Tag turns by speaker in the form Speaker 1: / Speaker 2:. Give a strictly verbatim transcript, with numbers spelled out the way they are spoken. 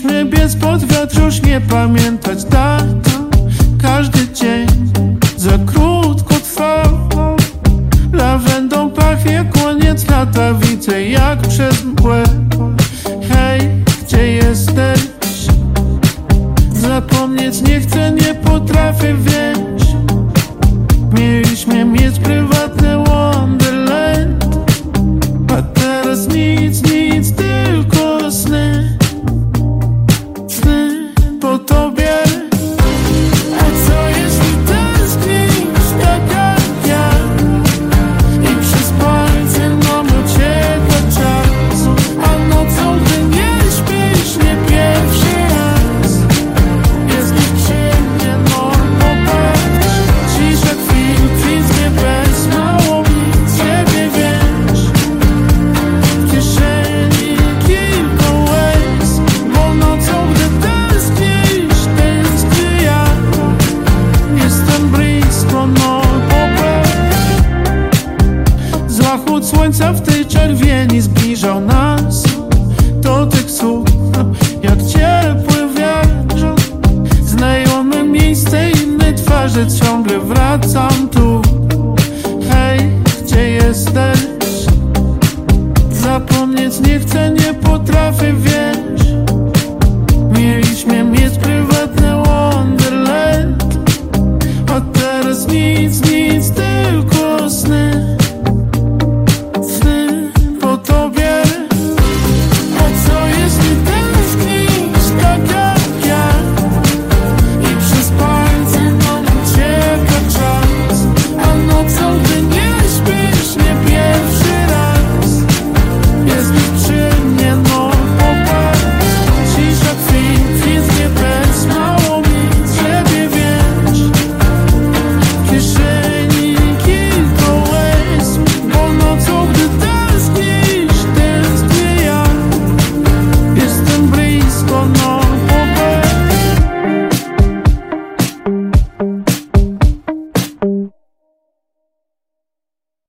Speaker 1: Mieliśmy biec pod wiatr, już nie pamiętać dat. Każdy dzień za krótko trwał. Lawendą pachnie koniec lata, widzę jak przez mgłę. Hej, gdzie jesteś? Zapomnieć nie chcę, nie potrafię, wiesz. Mieliśmy mieć prywatny Wonderland, a teraz nic, nic, tylko sny. Sny po tobie. A co jeśli tęsknisz tak jak ja i przez palce nam ucieka czas? A nocą gdy nie śpisz, nie pierwszy raz jest nieprzyjemnie, no popatrz. Cisza chwil, nic nie bez, mało mi ciebie, wiesz. W kieszeni kilka łez, bo nocą gdy tęsknisz, tęsknię ja. Jestem blisko, no popatrz. Zachód słońca w tej czerwieni zbliżał nas. Dotyk słów jak ciepły wiatr. Znajome miejsce, inne twarze, ciągle wracam tu.